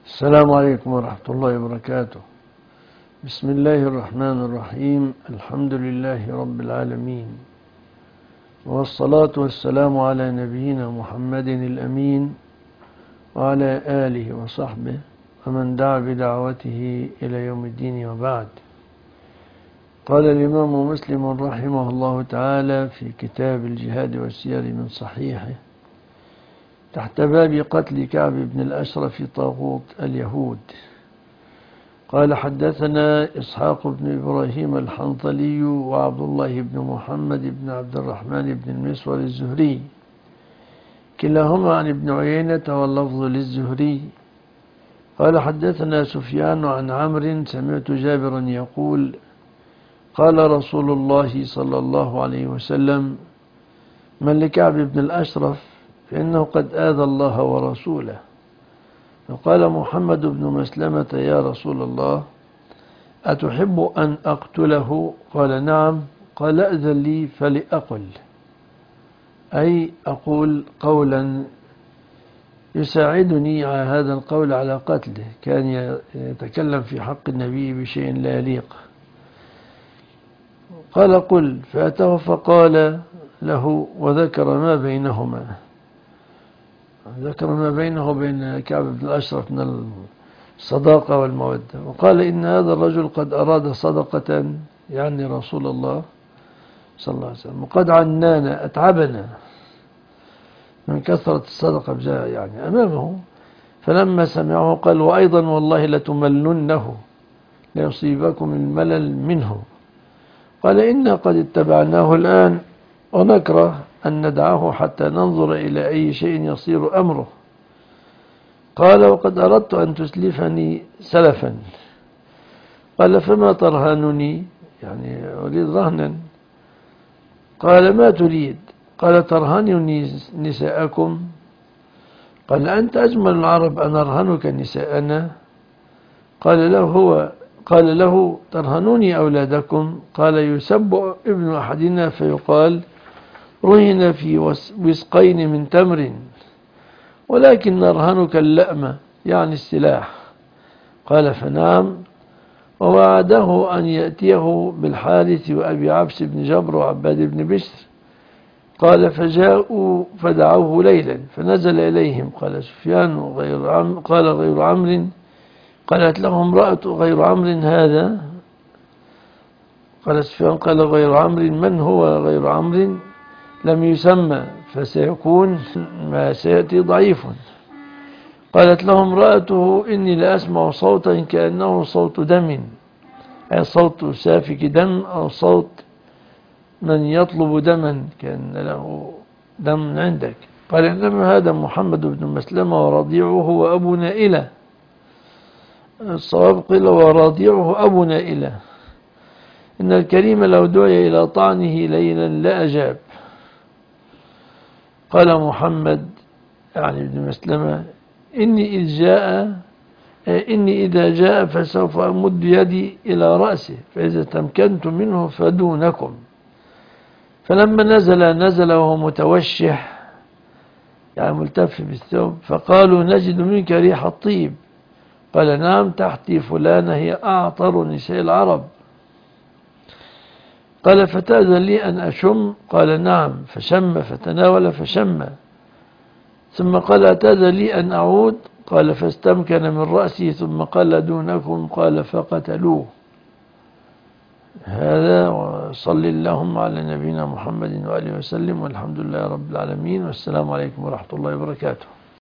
السلام عليكم ورحمة الله وبركاته. بسم الله الرحمن الرحيم. الحمد لله رب العالمين، والصلاة والسلام على نبينا محمد الأمين وعلى آله وصحبه ومن دعا بدعوته إلى يوم الدين، وبعد. قال الإمام مسلم رحمه الله تعالى في كتاب الجهاد والسير من صحيحه تحت باب قتل كعب بن الأشرف طاغوت اليهود، قال: حدثنا إسحاق بن إبراهيم الحنظلي وعبد الله بن محمد بن عبد الرحمن بن المسور الزهري، كلاهما عن ابن عيينة واللفظ للزهري، قال: حدثنا سفيان عن عمرو سمعت جابرا يقول: قال رسول الله صلى الله عليه وسلم: من لكعب بن الأشرف فإنه قد آذى الله ورسوله. فقال محمد بن مسلمة: يا رسول الله، أتحب أن أقتله؟ قال: نعم. قال: أذن لي فلأقل، أي أقول قولا يساعدني على هذا القول على قتله. كان يتكلم في حق النبي بشيء لا يليق. قال: قل. فأتاه فقال له وذكر ما بينهما، ذكر ما بينه وبين كعب بن الأشرف من الصداقة والمودة، وقال: إن هذا الرجل قد أراد صدقة، يعني رسول الله صلى الله عليه وسلم، وقد عنانا أتعبنا من كثرة الصدقة يعني أمامه. فلما سمعه قال: وأيضا والله لتملنه ليصيبكم الملل منه. قال: إنا قد اتبعناه الآن ونكره أن ندعه حتى ننظر إلى أي شيء يصير أمره. قال: وقد أردت أن تسلفني سلفا. قال: فما ترهنني؟ يعني أريد رهنا. قال: ما تريد؟ قال: ترهنني نساءكم. قال: أنت أجمل العرب، أن أرهنك نساءنا؟ قال له: ترهنوني أولادكم؟ قال: يسب ابن أحدنا فيقال: رهن في وسقين من تمر، ولكن نرهنك اللأمة، يعني السلاح. قال: فنعم. ووعده أن يأتيه بالحارث وأبي عبس بن جبر وعباد بن بشر. قال: فجاءوا فدعوه ليلا فنزل إليهم. قال سفيان: قال غير عمرو. قالت له امرأة: غير عمرو هذا؟ قال سفيان: قال غير عمرو. من هو غير عمرو؟ لم يسمى، فسيكون ما سيأتي ضعيف. قالت له امرأته: إني لأسمع صوتا كأنه صوت دم، أي صوت سافك دم، أو صوت من يطلب دما، كأن له دم عندك. قال: إنما هذا محمد بن مسلمة ورضيعه وأبو نائلة. الصواب قيل ورضيعه أبو نائلة. إن الكريم لو دعي إلى طعنه ليلا لأجاب. قال محمد يعني ابن مسلمة: إني إذا جاء فسوف أمد يدي إلى رأسه، فإذا تمكنت منه فدونكم. فلما نزل وهو متوشح، يعني ملتف بالثوب، فقالوا: نجد منك ريح الطيب. قال: نعم، تحتي فلانة هي أعطر نساء العرب. قال: فتأذن لي أن أشم؟ قال: نعم. فشم، فتناول فشم. ثم قال: أتأذن لي أن أعود؟ قال: فاستمكن من رأسه ثم قال: دونكم. قال: فقتلوه. هذا. وصل اللهم على نبينا محمد وآله وسلم، والحمد لله رب العالمين، والسلام عليكم ورحمة الله وبركاته.